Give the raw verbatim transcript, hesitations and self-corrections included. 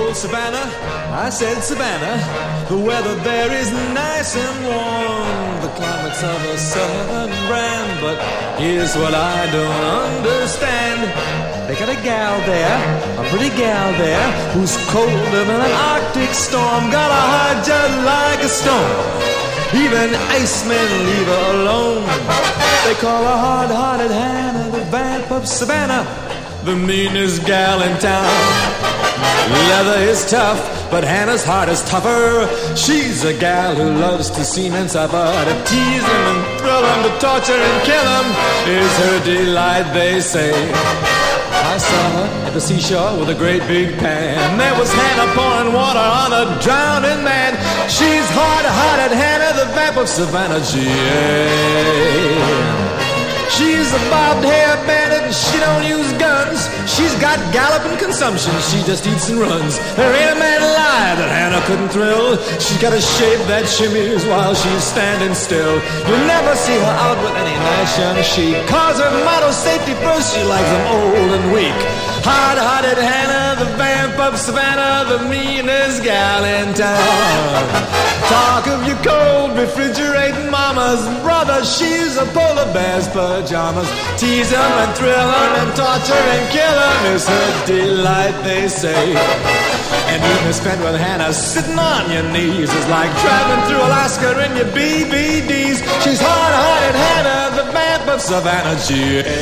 old Savannah, I said Savannah, the weather there is nice and warm. The climate's of a southern brand, but here's what I don't understand. They got a gal there, a pretty gal there, who's colder than an Arctic storm. Got a heart just like a stone. Even icemen leave her alone. They call her hard-hearted Hannah, the vamp of Savannah, the meanest gal in town. Leather is tough, but Hannah's heart is tougher. She's a gal who loves to see men suffer. To tease them and thrill them, to torture and kill them is her delight, they say. I saw her at the seashore with a great big pan. There was Hannah pouring water on a drowning man. She's hard-hearted Hannah, the vamp of Savannah, G A. She's a bobbed hair bandit and she don't use guns. She's got galloping consumption, she just eats and runs. There ain't a man alive that Hannah couldn't thrill. She's got a shape that shimmies while she's standing still. You'll never see her out with any nice young chic. Cause her motto, safety first, she likes them old and weak. Hard-hearted Hannah, the vamp of Savannah, the meanest gal in town. Talk of your cold, refrigerating mama's brother, she's a polar bear's pajamas. Tease him and thrill him and torture and kill him is her delight, they say. And evening spent with Hannah sitting on your knees is like driving through Alaska in your B V Ds. She's hard-hearted Hannah, the vamp of Savannah, G A.